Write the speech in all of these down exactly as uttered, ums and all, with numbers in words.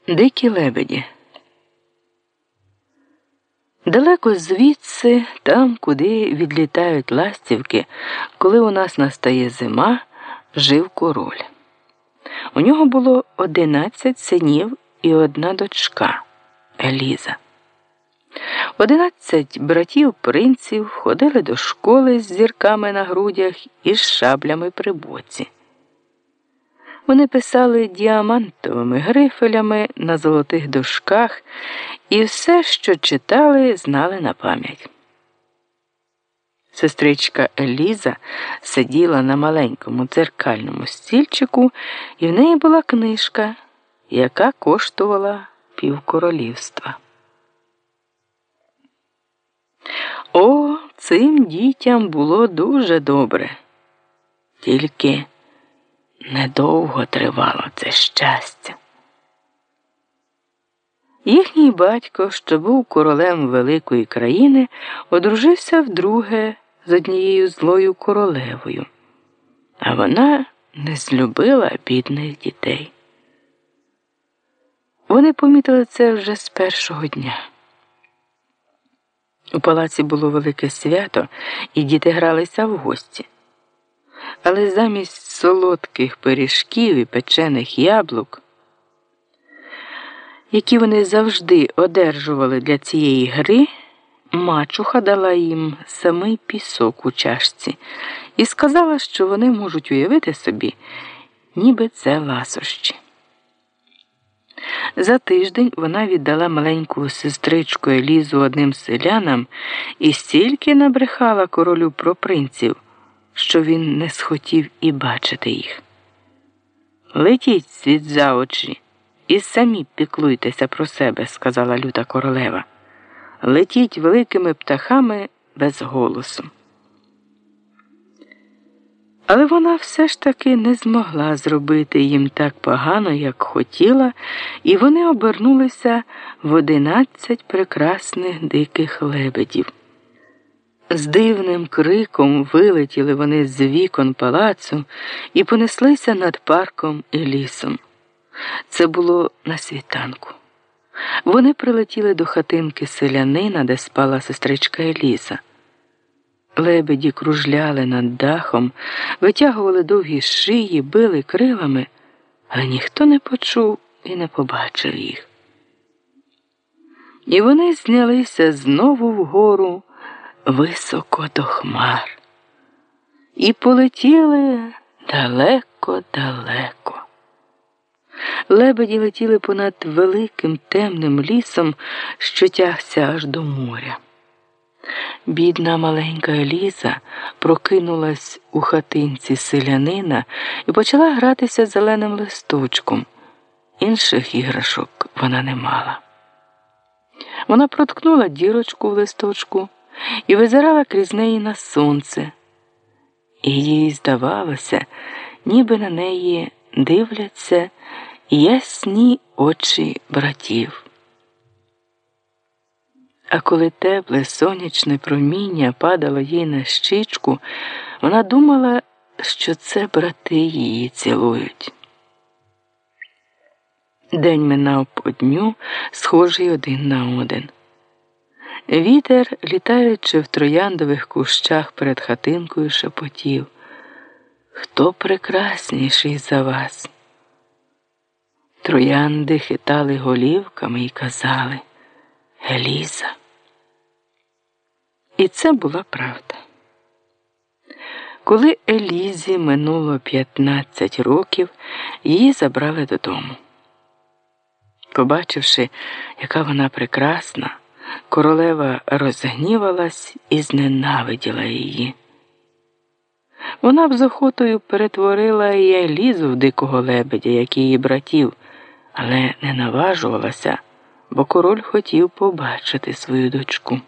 Дикі лебеді. Далеко звідси, там, куди відлітають ластівки, коли у нас настає зима, жив король. У нього було одинадцять синів і одна дочка – Еліза. Одинадцять братів-принців ходили до школи з зірками на грудях і з шаблями при боці. Вони писали діамантовими грифелями на золотих дошках і все, що читали, знали на пам'ять. Сестричка Еліза сиділа на маленькому дзеркальному стільчику, і в неї була книжка, яка коштувала півкоролівства. О, цим дітям було дуже добре. Тільки недовго тривало це щастя. Їхній батько, що був королем великої країни, одружився вдруге з однією злою королевою, а вона не злюбила бідних дітей. Вони помітили це вже з першого дня. У палаці було велике свято, і діти гралися в гості. Але замість солодких пиріжків і печених яблук, які вони завжди одержували для цієї гри, мачуха дала їм самий пісок у чашці і сказала, що вони можуть уявити собі, ніби це ласощі. За тиждень вона віддала маленьку сестричку Елізу одним селянам і стільки набрехала королю про принців, що він не схотів і бачити їх. «Летіть світ за очі і самі піклуйтеся про себе», – сказала люта королева. «Летіть великими птахами без голосу». Але вона все ж таки не змогла зробити їм так погано, як хотіла, і вони обернулися в одинадцять прекрасних диких лебедів. З дивним криком вилетіли вони з вікон палацу і понеслися над парком і лісом. Це було на світанку. Вони прилетіли до хатинки селянина, де спала сестричка Еліза. Лебеді кружляли над дахом, витягували довгі шиї, били крилами, але ніхто не почув і не побачив їх. І вони знялися знову вгору, високо до хмар, і полетіли далеко-далеко. Лебеді летіли понад великим темним лісом, що тягся аж до моря. Бідна маленька Еліза прокинулась у хатинці селянина і почала гратися зеленим листочком. Інших іграшок вона не мала. Вона проткнула дірочку в листочку і визирала крізь неї на сонце. І їй здавалося, ніби на неї дивляться ясні очі братів. А коли тепле сонячне проміння падало їй на щічку, вона думала, що це брати її цілують. День минав по дню, схожий один на один. Вітер, літаючи в трояндових кущах перед хатинкою, шепотів: «Хто прекрасніший за вас?» Троянди хитали голівками і казали: «Еліза». І це була правда. Коли Елізі минуло п'ятнадцять років, її забрали додому. Побачивши, яка вона прекрасна, королева розгнівалась і зненавиділа її. Вона б з охотою перетворила і Елізу в дикого лебедя, як і її братів, але не наважувалася, бо король хотів побачити свою дочку.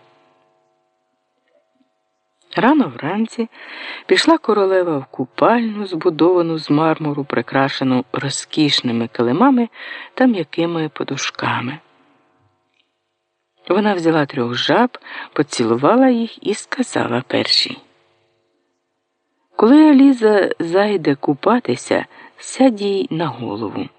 Рано вранці пішла королева в купальню, збудовану з мармуру, прикрашену розкішними килимами та м'якими подушками. Вона взяла трьох жаб, поцілувала їх і сказала першій: «Коли Еліза зайде купатися, сядь їй на голову».